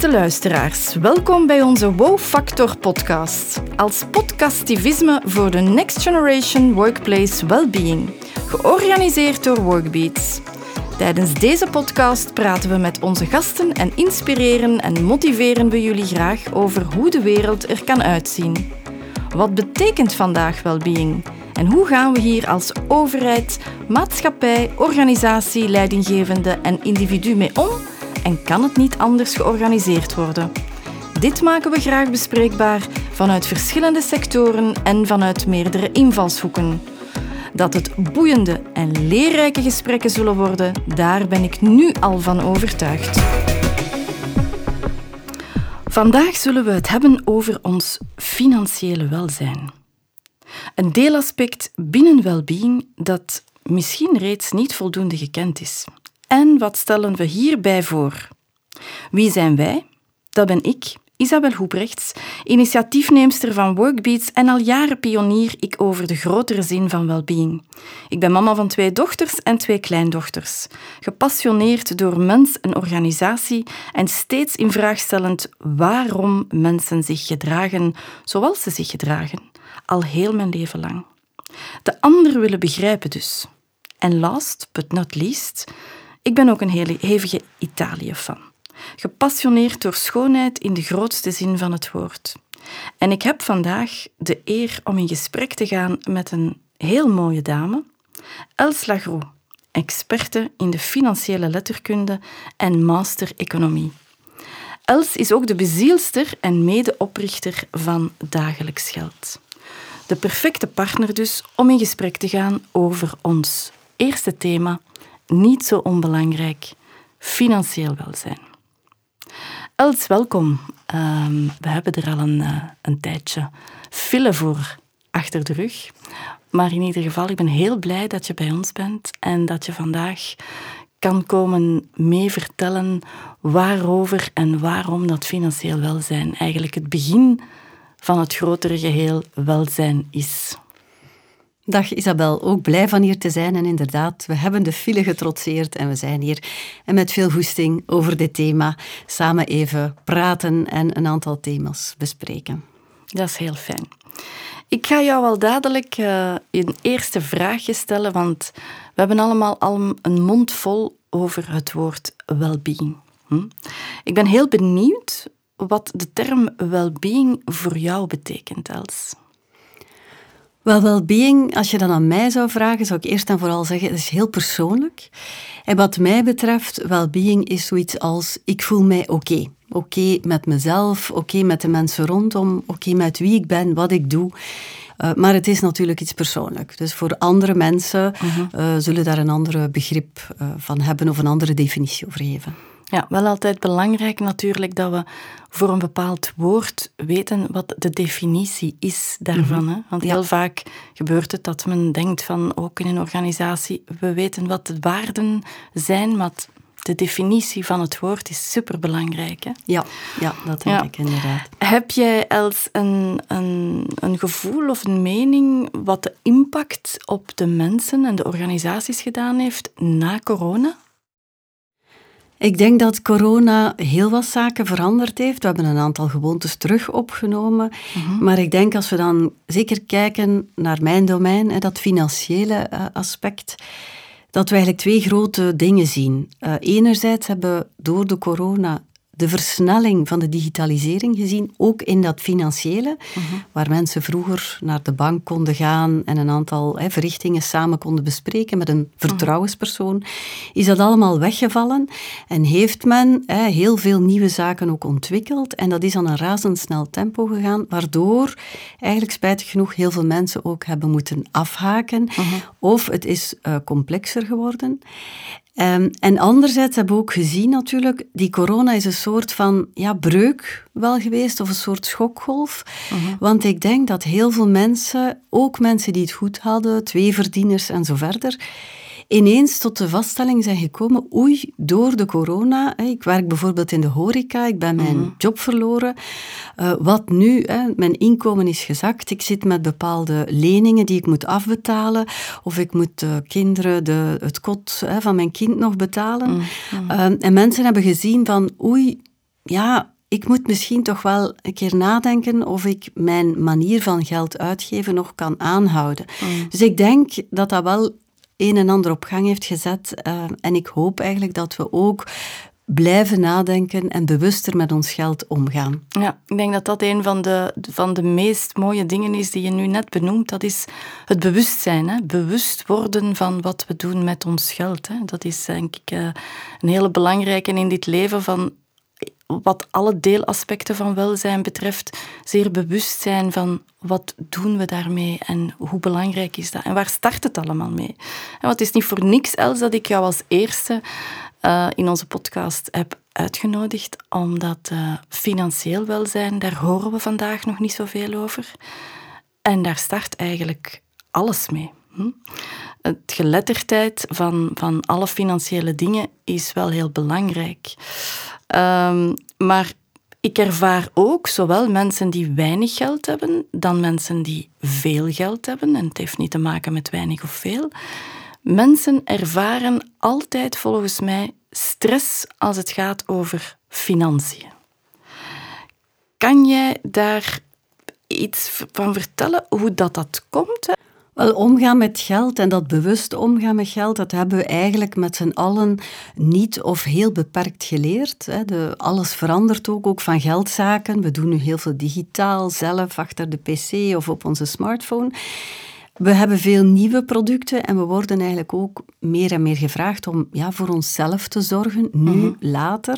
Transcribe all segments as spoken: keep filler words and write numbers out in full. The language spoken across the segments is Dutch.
Beste luisteraars, welkom bij onze Wow Factor podcast. Als podcastivisme voor de Next Generation Workplace Wellbeing, georganiseerd door Workbeats. Tijdens deze podcast praten we met onze gasten en inspireren en motiveren we jullie graag over hoe de wereld er kan uitzien. Wat betekent vandaag wellbeing? En hoe gaan we hier als overheid, maatschappij, organisatie, leidinggevende en individu mee om? En kan het niet anders georganiseerd worden? Dit maken we graag bespreekbaar vanuit verschillende sectoren en vanuit meerdere invalshoeken. Dat het boeiende en leerrijke gesprekken zullen worden, daar ben ik nu al van overtuigd. Vandaag zullen we het hebben over ons financiële welzijn. Een deelaspect binnen wellbeing dat misschien reeds niet voldoende gekend is. En wat stellen we hierbij voor? Wie zijn wij? Dat ben ik, Isabel Hoebrechts, initiatiefneemster van Workbeats en al jaren pionier ik over de grotere zin van wellbeing. Ik ben mama van twee dochters en twee kleindochters. Gepassioneerd door mens en organisatie en steeds in vraag stellend waarom mensen zich gedragen zoals ze zich gedragen. Al heel mijn leven lang. De ander willen begrijpen dus. En last but not least, ik ben ook een hele hevige Italië-fan. Gepassioneerd door schoonheid in de grootste zin van het woord. En ik heb vandaag de eer om in gesprek te gaan met een heel mooie dame, Els Lagroux, experte in de financiële letterkunde en master economie. Els is ook de bezielster en medeoprichter van Dagelijks Geld. De perfecte partner dus om in gesprek te gaan over ons eerste thema, niet zo onbelangrijk, financieel welzijn. Els, welkom. Uh, we hebben er al een, uh, een tijdje file voor achter de rug. Maar in ieder geval, ik ben heel blij dat je bij ons bent en dat je vandaag kan komen mee vertellen waarover en waarom dat financieel welzijn eigenlijk het begin van het grotere geheel welzijn is. Dag Isabel, ook blij van hier te zijn en inderdaad, we hebben de file getrotseerd en we zijn hier en met veel goesting over dit thema samen even praten en een aantal thema's bespreken. Dat is heel fijn. Ik ga jou al dadelijk uh, een eerste vraagje stellen, want we hebben allemaal al een mond vol over het woord wellbeing. Hm? Ik ben heel benieuwd wat de term wellbeing voor jou betekent, Els. Wel, wellbeing, als je dat aan mij zou vragen, zou ik eerst en vooral zeggen, het is heel persoonlijk. En wat mij betreft, wellbeing is zoiets als, ik voel mij oké. Okay. Oké okay met mezelf, oké okay met de mensen rondom, oké okay met wie ik ben, wat ik doe. Uh, maar het is natuurlijk iets persoonlijks. Dus voor andere mensen uh-huh. uh, zullen daar een ander begrip uh, van hebben of een andere definitie over geven. Ja, wel altijd belangrijk natuurlijk dat we voor een bepaald woord weten wat de definitie is daarvan. Mm-hmm. Hè? Want heel ja. vaak gebeurt het dat men denkt van, ook in een organisatie, we weten wat de waarden zijn, maar de definitie van het woord is superbelangrijk. Hè? Ja, ja, dat denk ja. ik inderdaad. Heb jij Els een, een, een gevoel of een mening wat de impact op de mensen en de organisaties gedaan heeft na corona? Ik denk dat corona heel wat zaken veranderd heeft. We hebben een aantal gewoontes terug opgenomen. Uh-huh. Maar ik denk als we dan zeker kijken naar mijn domein, dat financiële aspect, dat we eigenlijk twee grote dingen zien. Uh, enerzijds hebben we door de corona de versnelling van de digitalisering gezien, ook in dat financiële, uh-huh. waar mensen vroeger naar de bank konden gaan en een aantal hè, verrichtingen samen konden bespreken met een vertrouwenspersoon, is dat allemaal weggevallen en heeft men hè, heel veel nieuwe zaken ook ontwikkeld en dat is aan een razendsnel tempo gegaan, waardoor eigenlijk spijtig genoeg heel veel mensen ook hebben moeten afhaken uh-huh. of het is uh, complexer geworden. Um, en anderzijds hebben we ook gezien natuurlijk, die corona is een soort van ja, breuk wel geweest, of een soort schokgolf. Uh-huh. Want ik denk dat heel veel mensen, ook mensen die het goed hadden, tweeverdieners en zo verder, ineens tot de vaststelling zijn gekomen, oei, door de corona, hè, ik werk bijvoorbeeld in de horeca, ik ben mijn mm-hmm. job verloren, uh, wat nu, hè, mijn inkomen is gezakt, ik zit met bepaalde leningen die ik moet afbetalen, of ik moet de kinderen de, het kot hè, van mijn kind nog betalen. Mm-hmm. Uh, en mensen hebben gezien van, oei, ja, ik moet misschien toch wel een keer nadenken of ik mijn manier van geld uitgeven nog kan aanhouden. Mm. Dus ik denk dat dat wel een en ander op gang heeft gezet. Uh, en ik hoop eigenlijk dat we ook blijven nadenken en bewuster met ons geld omgaan. Ja, ik denk dat dat een van de, van de meest mooie dingen is die je nu net benoemt. Dat is het bewustzijn. Hè? Bewust worden van wat we doen met ons geld. Hè? Dat is denk ik uh, een hele belangrijke in dit leven van wat alle deelaspecten van welzijn betreft, zeer bewust zijn van wat doen we daarmee en hoe belangrijk is dat en waar start het allemaal mee. En want het is niet voor niks, Els, dat ik jou als eerste uh, in onze podcast heb uitgenodigd, omdat uh, financieel welzijn, daar horen we vandaag nog niet zoveel over. En daar start eigenlijk alles mee. Hm? Het geletterdheid van, van alle financiële dingen is wel heel belangrijk. Um, maar ik ervaar ook zowel mensen die weinig geld hebben, dan mensen die veel geld hebben. En het heeft niet te maken met weinig of veel. Mensen ervaren altijd volgens mij stress als het gaat over financiën. Kan jij daar iets van vertellen hoe dat, dat komt? Hè? Wel, omgaan met geld en dat bewust omgaan met geld, dat hebben we eigenlijk met z'n allen niet of heel beperkt geleerd. Hè. De, alles verandert ook, ook van geldzaken. We doen nu heel veel digitaal, zelf, achter de pc of op onze smartphone. We hebben veel nieuwe producten en we worden eigenlijk ook meer en meer gevraagd om ja, voor onszelf te zorgen, nu, mm-hmm. later.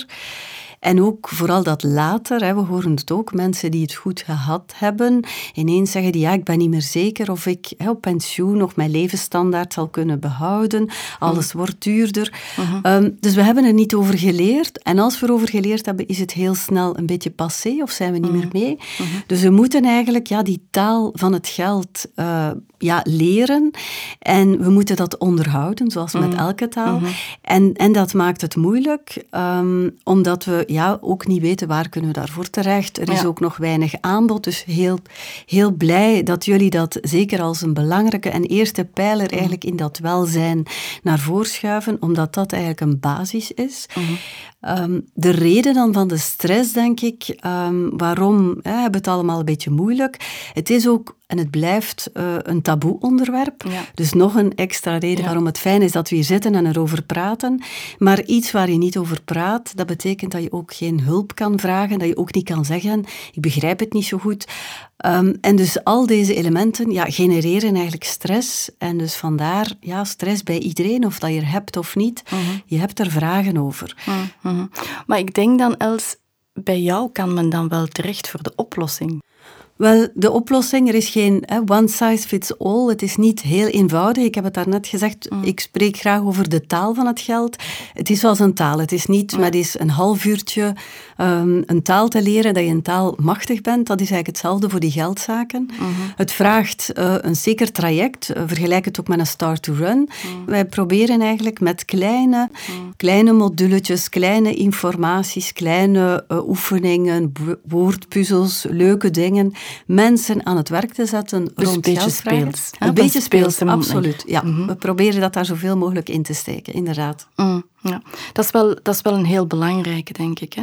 En ook vooral dat later, hè, we horen het ook, mensen die het goed gehad hebben, ineens zeggen die, ja, ik ben niet meer zeker of ik hè, op pensioen nog mijn levensstandaard zal kunnen behouden. Alles mm. wordt duurder. Mm-hmm. Um, dus we hebben er niet over geleerd. En als we erover geleerd hebben, is het heel snel een beetje passé of zijn we niet mm-hmm. meer mee. Mm-hmm. Dus we moeten eigenlijk ja, die taal van het geld uh, ja, leren. En we moeten dat onderhouden, zoals mm-hmm. met elke taal. Mm-hmm. En, en dat maakt het moeilijk, um, omdat we ja, ook niet weten waar kunnen we daarvoor terecht. Er is ja. ook nog weinig aanbod, dus heel, heel blij dat jullie dat zeker als een belangrijke en eerste pijler eigenlijk in dat welzijn naar voren schuiven, omdat dat eigenlijk een basis is. Mm-hmm. Um, de reden dan van de stress, denk ik, um, waarom hè, hebben we het allemaal een beetje moeilijk. Het is ook, en het blijft uh, een taboe-onderwerp. Ja. Dus nog een extra reden ja. waarom het fijn is dat we hier zitten en erover praten. Maar iets waar je niet over praat, dat betekent dat je ook geen hulp kan vragen, dat je ook niet kan zeggen, ik begrijp het niet zo goed. Um, en dus al deze elementen ja, genereren eigenlijk stress. En dus vandaar ja, stress bij iedereen, of dat je er hebt of niet. Mm-hmm. Je hebt er vragen over. Mm-hmm. Maar ik denk dan, Els, bij jou kan men dan wel terecht voor de oplossing. Wel, de oplossing, er is geen eh, one size fits all. Het is niet heel eenvoudig. Ik heb het daarnet gezegd, mm. ik spreek graag over de taal van het geld. Het is zoals een taal. Het is niet mm. met eens een half uurtje um, een taal te leren, dat je een taal machtig bent. Dat is eigenlijk hetzelfde voor die geldzaken. Mm-hmm. Het vraagt uh, een zeker traject. Uh, vergelijk het ook met een start to run. Mm. Wij proberen eigenlijk met kleine, mm. kleine moduletjes, kleine informaties, kleine uh, oefeningen, wo- woordpuzzels, leuke dingen, mensen aan het werk te zetten dus rond een beetje geldvragen. speels. Een beetje speels, absoluut. Ja. Mm-hmm. We proberen dat daar zoveel mogelijk in te steken, inderdaad. Mm, ja. dat, is wel, dat is wel een heel belangrijke, denk ik. Hè.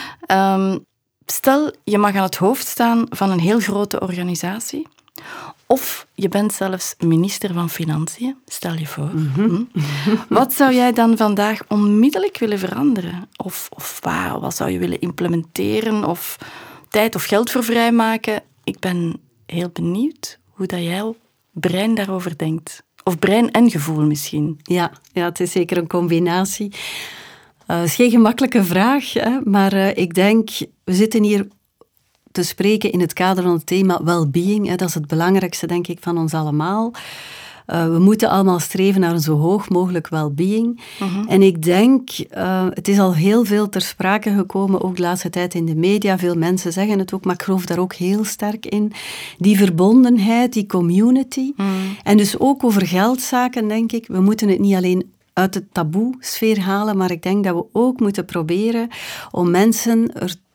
Um, stel, je mag aan het hoofd staan van een heel grote organisatie. Of je bent zelfs minister van Financiën, stel je voor. Mm-hmm. Hm? Wat zou jij dan vandaag onmiddellijk willen veranderen? Of, of waar, wat zou je willen implementeren? Of tijd of geld voor vrijmaken? Ik ben heel benieuwd hoe dat jouw brein daarover denkt. Of brein en gevoel misschien. Ja, ja, het is zeker een combinatie. Het uh, is geen gemakkelijke vraag, hè, maar uh, ik denk, we zitten hier te spreken in het kader van het thema well-being. Hè, dat is het belangrijkste, denk ik, van ons allemaal. Uh, we moeten allemaal streven naar een zo hoog mogelijk well-being. Uh-huh. En ik denk, uh, het is al heel veel ter sprake gekomen, ook de laatste tijd in de media. Veel mensen zeggen het ook, maar ik geloof daar ook heel sterk in. Die verbondenheid, die community. Uh-huh. En dus ook over geldzaken, denk ik. We moeten het niet alleen uit de taboe-sfeer halen, maar ik denk dat we ook moeten proberen om mensen er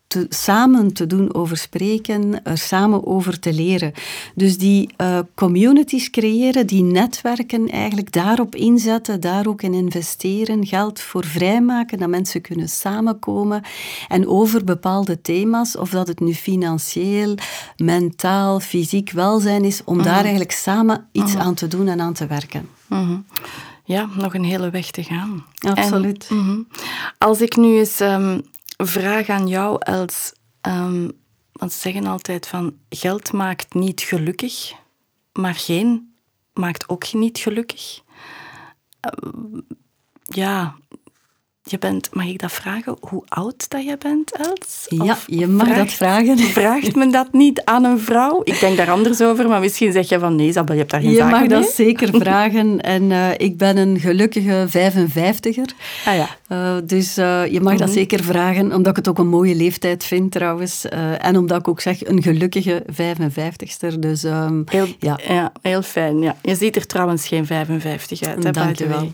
te, samen te doen over spreken, er samen over te leren. Dus die uh, communities creëren, die netwerken eigenlijk daarop inzetten, daar ook in investeren, geld voor vrijmaken, dat mensen kunnen samenkomen en over bepaalde thema's, of dat het nu financieel, mentaal, fysiek welzijn is, om mm-hmm. daar eigenlijk samen iets mm-hmm. aan te doen en aan te werken. Mm-hmm. Ja, nog een hele weg te gaan. Absoluut. En, mm-hmm. Als ik nu eens um, vraag aan jou, Els, um, want ze zeggen altijd van geld maakt niet gelukkig, maar geen maakt ook niet gelukkig. Uh, ja, je bent, mag ik dat vragen, hoe oud dat je bent, Els? Ja, of je mag vraagt, dat vragen. Vraagt men dat niet aan een vrouw? Ik denk daar anders over, maar misschien zeg je van nee, Isabel, je hebt daar geen je zaken mee. Je mag dat zeker vragen. En uh, ik ben een gelukkige vijfenvijftiger. Ah ja. Uh, dus uh, je mag mm-hmm. dat zeker vragen, omdat ik het ook een mooie leeftijd vind trouwens. Uh, en omdat ik ook zeg, een gelukkige vijfenvijftigster. Dus, um, heel, ja. ja, heel fijn. Ja. Je ziet er trouwens geen vijfenvijftig uit. Hè, dank je wel.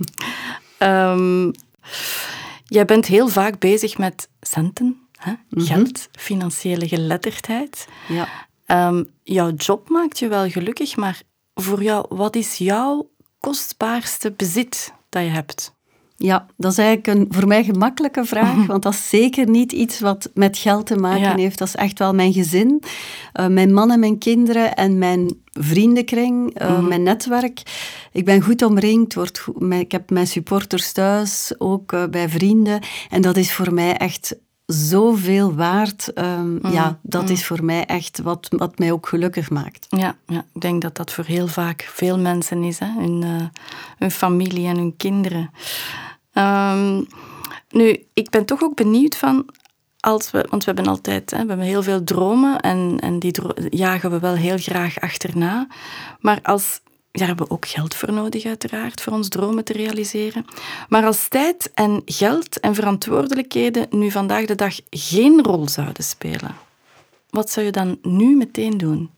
um, Jij bent heel vaak bezig met centen, hè? Mm-hmm. Geld, financiële geletterdheid. Ja. Um, jouw job maakt je wel gelukkig, maar voor jou, wat is jouw kostbaarste bezit dat je hebt? Ja, dat is eigenlijk een voor mij gemakkelijke vraag, want dat is zeker niet iets wat met geld te maken ja. heeft. Dat is echt wel mijn gezin, uh, mijn man en mijn kinderen en mijn vriendenkring, uh, mm-hmm. mijn netwerk. Ik ben goed omringd, word goed, mijn, ik heb mijn supporters thuis, ook uh, bij vrienden. En dat is voor mij echt zoveel waard. Um, mm-hmm. Ja, dat mm-hmm. is voor mij echt wat, wat mij ook gelukkig maakt. Ja, ja, ik denk dat dat voor heel vaak veel mensen is, hè? Hun, uh, hun familie en hun kinderen. Um, nu, ik ben toch ook benieuwd van, als we, want we hebben altijd, hè, we hebben heel veel dromen en, en die dro- jagen we wel heel graag achterna. Maar als, daar hebben we ook geld voor nodig uiteraard, voor ons dromen te realiseren. Maar als tijd en geld en verantwoordelijkheden nu vandaag de dag geen rol zouden spelen, wat zou je dan nu meteen doen?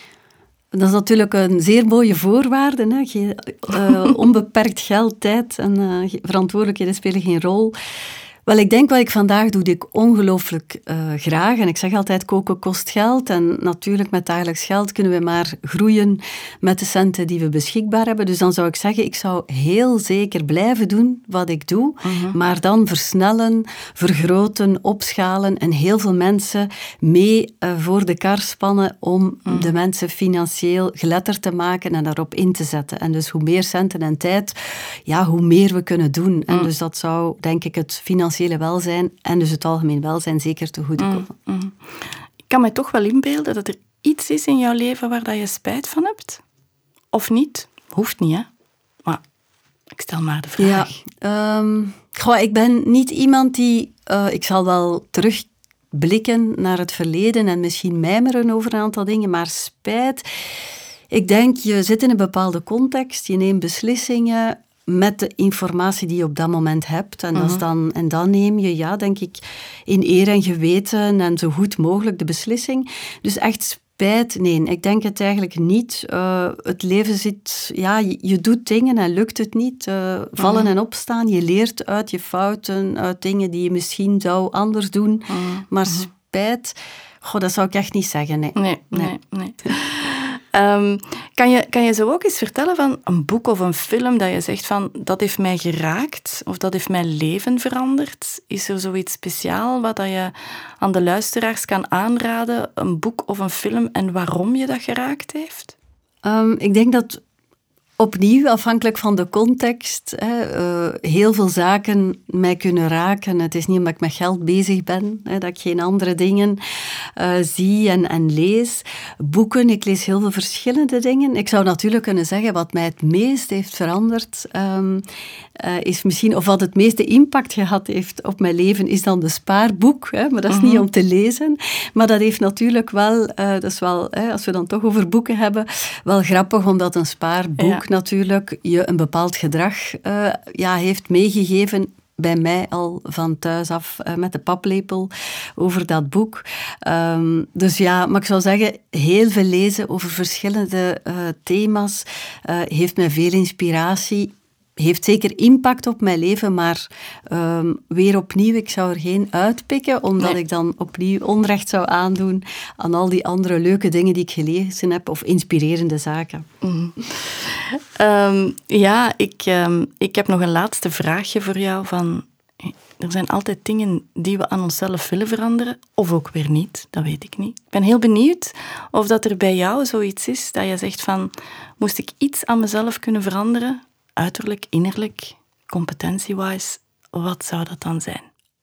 Dat is natuurlijk een zeer mooie voorwaarde. Hè? Geen, uh, onbeperkt geld, tijd en uh, verantwoordelijkheden spelen geen rol. Wel, ik denk wat ik vandaag doe, doe ik ongelooflijk uh, graag. En ik zeg altijd, koken kost geld. En natuurlijk, met dagelijks geld kunnen we maar groeien met de centen die we beschikbaar hebben. Dus dan zou ik zeggen, ik zou heel zeker blijven doen wat ik doe. Uh-huh. Maar dan versnellen, vergroten, opschalen en heel veel mensen mee uh, voor de kar spannen om uh-huh. de mensen financieel geletterd te maken en daarop in te zetten. En dus hoe meer centen en tijd, ja, hoe meer we kunnen doen. En uh-huh. dus dat zou, denk ik, het financiële welzijn en dus het algemeen welzijn zeker te goede komen. Mm, mm. Ik kan me toch wel inbeelden dat er iets is in jouw leven waar dat je spijt van hebt? Of niet? Hoeft niet, hè? Maar ik stel maar de vraag. Ja, um, goh, ik ben niet iemand die... Uh, ik zal wel terugblikken naar het verleden en misschien mijmeren over een aantal dingen, maar spijt... Ik denk, je zit in een bepaalde context, je neemt beslissingen met de informatie die je op dat moment hebt. En, uh-huh. dan, en dan neem je, ja, denk ik, in eer en geweten en zo goed mogelijk de beslissing. Dus echt spijt, nee, ik denk het eigenlijk niet. Uh, het leven zit, ja, je, je doet dingen en lukt het niet. Uh, vallen uh-huh. en opstaan, je leert uit je fouten, uit dingen die je misschien zou anders doen. Uh-huh. Maar spijt, goh, dat zou ik echt niet zeggen, nee. Nee, nee, nee. nee. Um, kan, je, kan je zo ook eens vertellen van een boek of een film dat je zegt van dat heeft mij geraakt of dat heeft mijn leven veranderd? Is er zoiets speciaal wat dat je aan de luisteraars kan aanraden, een boek of een film en waarom je dat geraakt heeft? Um, ik denk dat opnieuw, afhankelijk van de context, hè, uh, heel veel zaken mij kunnen raken. Het is niet omdat ik met geld bezig ben, hè, dat ik geen andere dingen uh, zie en, en lees. Boeken, ik lees heel veel verschillende dingen. Ik zou natuurlijk kunnen zeggen, wat mij het meest heeft veranderd, um, uh, is misschien, of wat het meeste impact gehad heeft op mijn leven, is dan de spaarboek. Hè, maar dat is uh-huh. niet om te lezen. Maar dat heeft natuurlijk wel, uh, dat is wel, hè, als we dan toch over boeken hebben, wel grappig, omdat een spaarboek ja. natuurlijk je een bepaald gedrag uh, ja, heeft meegegeven, bij mij al van thuis af uh, met de paplepel over dat boek. Um, dus ja, maar ik zou zeggen, heel veel lezen over verschillende uh, thema's uh, heeft mij veel inspiratie. heeft zeker impact op mijn leven, maar um, weer opnieuw, ik zou er geen uitpikken, omdat nee. ik dan opnieuw onrecht zou aandoen aan al die andere leuke dingen die ik gelezen heb, of inspirerende zaken. Mm. Um, ja, ik, um, ik heb nog een laatste vraagje voor jou. Van, er zijn altijd dingen die we aan onszelf willen veranderen, of ook weer niet, dat weet ik niet. Ik ben heel benieuwd of dat er bij jou zoiets is, dat je zegt van, moest ik iets aan mezelf kunnen veranderen, uiterlijk, innerlijk, competentie-wise, wat zou dat dan zijn?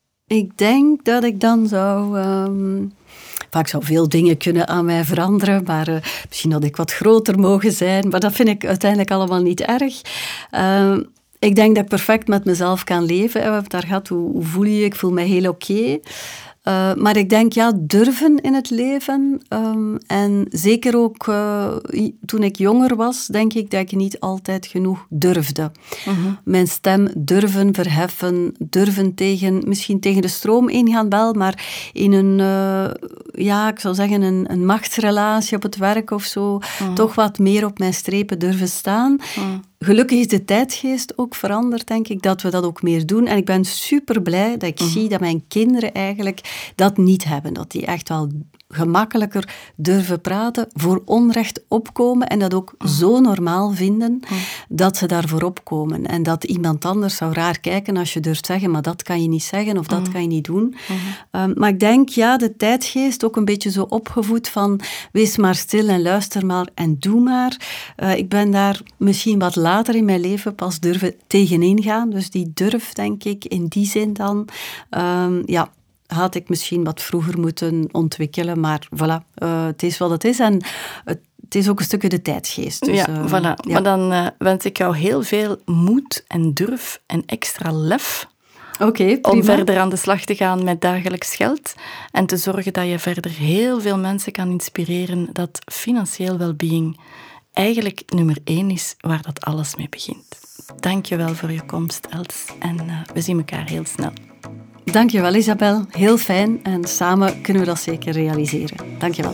Ik denk dat ik dan zou... Um, vaak zou veel dingen kunnen aan mij veranderen, maar uh, misschien had ik wat groter mogen zijn, maar dat vind ik uiteindelijk allemaal niet erg. Uh, ik denk dat ik perfect met mezelf kan leven. We hebben het daar gehad, hoe, hoe voel je je? Ik voel me heel oké. Okay. Uh, maar ik denk, ja, durven in het leven. Um, en zeker ook uh, toen ik jonger was, denk ik dat ik niet altijd genoeg durfde. Mm-hmm. Mijn stem durven verheffen, durven tegen, misschien tegen de stroom ingaan wel, maar in een, uh, ja, ik zou zeggen, een, een machtsrelatie op het werk of zo, mm. toch wat meer op mijn strepen durven staan. Mm. Gelukkig is de tijdgeest ook veranderd, denk ik, dat we dat ook meer doen. En ik ben super blij dat ik mm-hmm. zie dat mijn kinderen eigenlijk dat niet hebben. Dat die echt wel gemakkelijker durven praten, voor onrecht opkomen en dat ook mm. zo normaal vinden mm. dat ze daarvoor opkomen. En dat iemand anders zou raar kijken als je durft zeggen, maar dat kan je niet zeggen of dat mm. kan je niet doen. Mm. Um, maar ik denk, ja, de tijdgeest ook een beetje zo opgevoed van wees maar stil en luister maar en doe maar. Uh, ik ben daar misschien wat later in mijn leven pas durven tegenin gaan. Dus die durf, denk ik, in die zin dan, um, ja, had ik misschien wat vroeger moeten ontwikkelen, maar voilà, uh, het is wat het is en het, het is ook een stukje de tijdgeest. Dus, ja, uh, voilà. Ja. Maar dan uh, wens ik jou heel veel moed en durf en extra lef okay, om verder aan de slag te gaan met dagelijks geld en te zorgen dat je verder heel veel mensen kan inspireren dat financieel well-being eigenlijk nummer één is waar dat alles mee begint. Dank je wel voor je komst, Els, en uh, we zien elkaar heel snel. Dankjewel, Isabel. Heel fijn en samen kunnen we dat zeker realiseren. Dankjewel.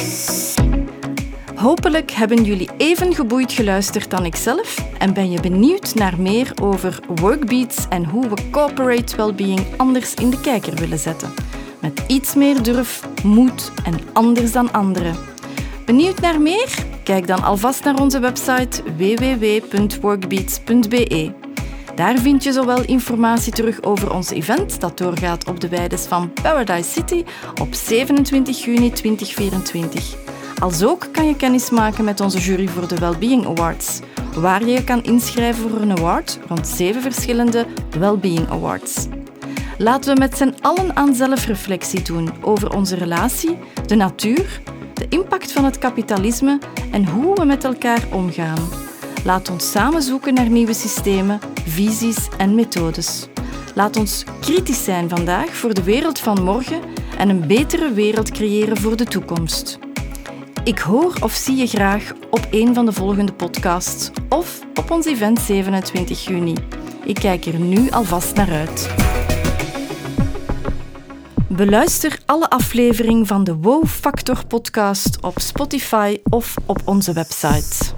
Hopelijk hebben jullie even geboeid geluisterd dan ikzelf en ben je benieuwd naar meer over Workbeats en hoe we corporate well-being anders in de kijker willen zetten. Met iets meer durf, moed en anders dan anderen. Benieuwd naar meer? Kijk dan alvast naar onze website w w w punt workbeats punt b e. Daar vind je zowel informatie terug over ons event dat doorgaat op de weides van Paradise City op zevenentwintig juni tweeduizend vierentwintig. Als ook kan je kennis maken met onze jury voor de Wellbeing Awards, waar je je kan inschrijven voor een award rond zeven verschillende Wellbeing Awards. Laten we met z'n allen aan zelfreflectie doen over onze relatie, de natuur, de impact van het kapitalisme en hoe we met elkaar omgaan. Laat ons samen zoeken naar nieuwe systemen, visies en methodes. Laat ons kritisch zijn vandaag voor de wereld van morgen en een betere wereld creëren voor de toekomst. Ik hoor of zie je graag op een van de volgende podcasts of op ons event zevenentwintig juni. Ik kijk er nu alvast naar uit. Beluister alle afleveringen van de Wow Factor podcast op Spotify of op onze website.